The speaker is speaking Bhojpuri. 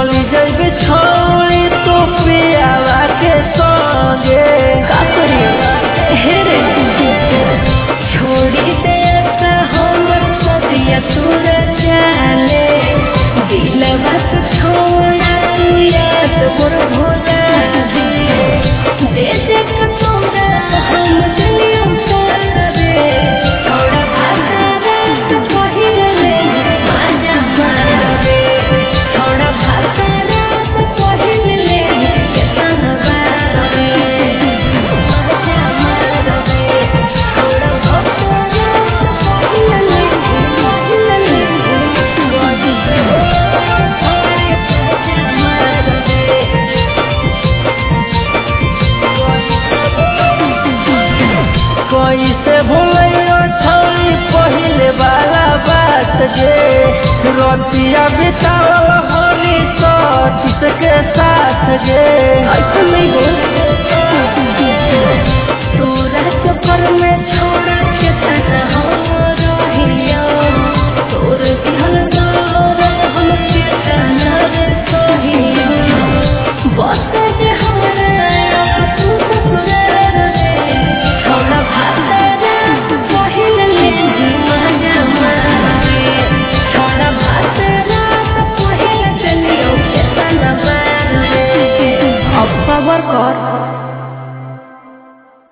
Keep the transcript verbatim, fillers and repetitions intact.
चली जाइबे छोड़ी तो पियावा के संगे का करियो हे रे छोड़ी दे सा हमर सदिया तोरा जाने दिलवा के छोड़ा तू याद मोर भोला दे दे दे के तोरा हम चलियो सारे थोड़ा भागा रात पहिले आजा मारे थोड़ा भागा रात पहिले केतना बारे आजा मारे थोड़ा भागा रात पहिले पहिले गोदी थोड़े आजा मारे कैसे भूलियो छोड़ी पहले वाला बात जे रतिया बितावल होली सतीश के साथ जे ऐसा नहीं बोल तोरा चक्कर में छोड़ा के तना हो रहिया तोर दिहल तोर हम के तना रे सहिया बस जे हमरा तू ससुराल रे छोड़ा भाता रात पहिले ले मजा मारे छोड़ा भाता रात पहिले चलियो के तना मारे अब सबर कर।